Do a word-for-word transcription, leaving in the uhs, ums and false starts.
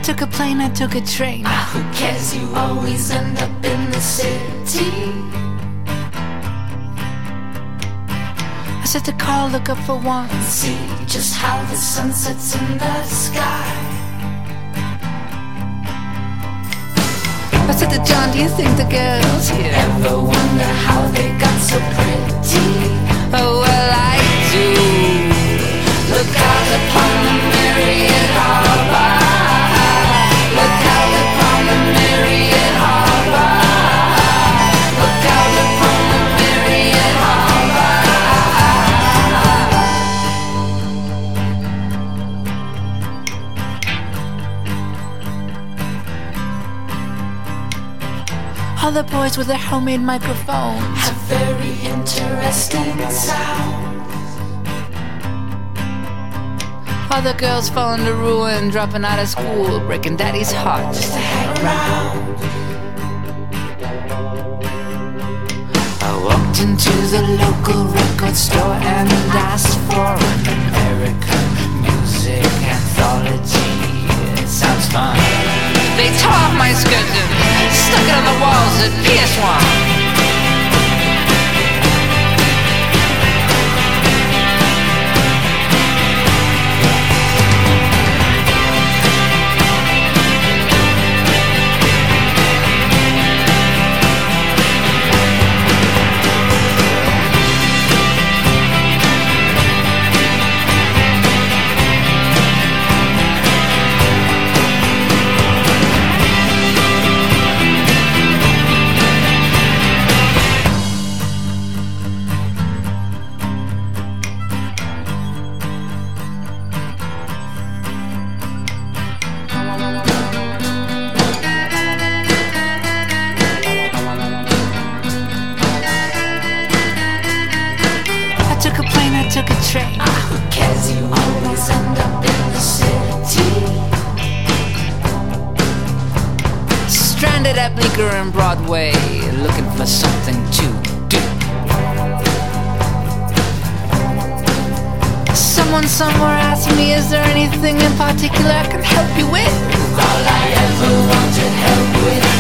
took a plane, I took a train. Ah, who cares, you always end up in the city. I set the car, look up for one. See just how the sun sets in the sky. I said to John, do you think the girls here ever wonder how they got so pretty? Oh, well, I do. Look out upon the Marion Harbor. Look out upon the Marion Harbor. Look out upon the Marion Harbor. All the boys with their homemade microphones have very interesting sounds. All the girls falling to ruin, dropping out of school, breaking daddy's heart just to hang around. I walked into the local record store and asked for an American music anthology. It sounds fun. They tore off my skirt and stuck it on the walls at P S one. Took a train. Ah, who cares, you always end up in the city. Stranded at Bleecker and Broadway, looking for something to do. Someone somewhere asked me, is there anything in particular I can help you with? All I ever wanted help with